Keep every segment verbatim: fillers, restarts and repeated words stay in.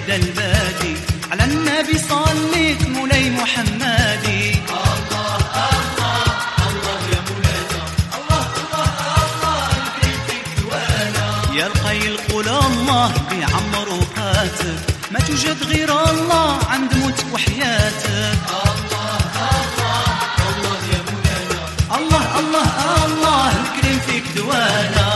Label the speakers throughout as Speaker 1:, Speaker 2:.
Speaker 1: يبدا البادي على النبي صليت مولاي محمدي. الله الله الله يا مولانا، الله الله الله الكريم فيك دوانا. يا القيل قول الله بيعمر وقاتك، ما توجد غير الله عند موتك وحياتك. الله الله الله يا مولانا، الله الله الله الكريم فيك دوانا.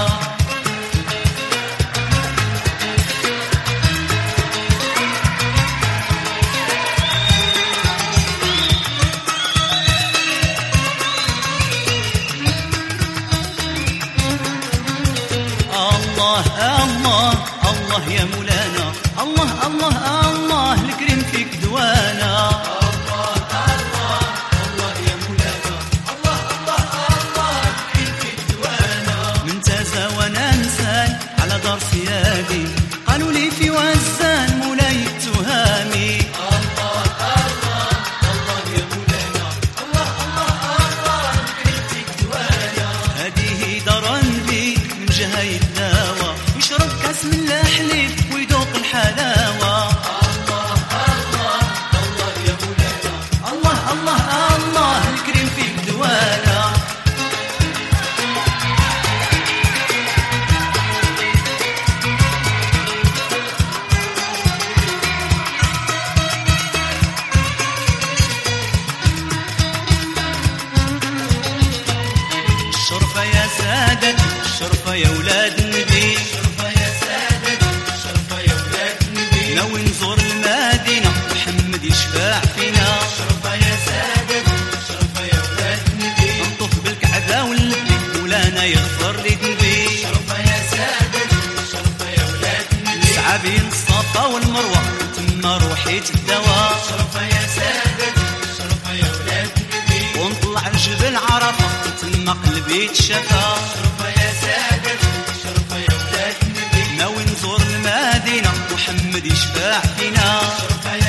Speaker 1: الله الله الله يا مولانا، الله الله الله الكريم فيك دوانا. الله الله الله يا مولانا، الله الله الله الكريم فيك دوانا. من تازا وانا انسان على دار سيادي، قالوا لي في وزان مولاي التهامي. الله الله الله يا مولانا، الله الله الله الكريم فيك دوانا. هذه دار النبي من جهة الدواء، يشرب كاس من الحليب ويذوق الحلاوة. الله الله الله يا مولانا، الله الله الله الكريم فيك دوانا. الشرفة يا سادتي، الشرفة يا ولاد النبي، الشرفة يا سادتي، الشرفة يا ولاد النبي. ناوي نزور المدينة محمد يشفع فينا. الشرفة يا سادتي، الشرفة يا ولاد النبي. نطوف بالكعبة ونلبي مولانا يغفر لي ذنبي. الشرفة يا سادتي، الشرفة يا ولاد النبي. نسعى بين الصفا والمروة وتما روحي تداوى. الشرفة يا سادتي، الشرفة يا ولاد النبي. ونطلع لجبل عرفة تما قلبي تشفى. الشرفة يا سادتي، الشرفة يا ولاد النبي. ناوي نزور المدينة محمد يشفع فينا. الشرفة